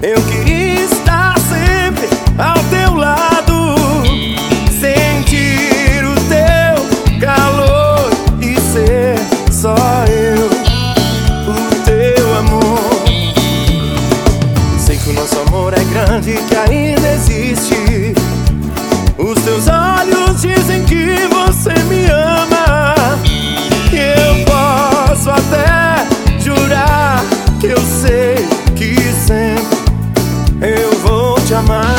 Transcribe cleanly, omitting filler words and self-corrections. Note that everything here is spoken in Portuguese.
Eu queria estar sempre ao teu lado, sentir o teu calor e ser só eu, o teu amor. Sei que o nosso amor é grande e que ainda existe. Os teus olhos dizem que você me ama, e eu posso até jurar que eu sei que sempre eu vou te amar.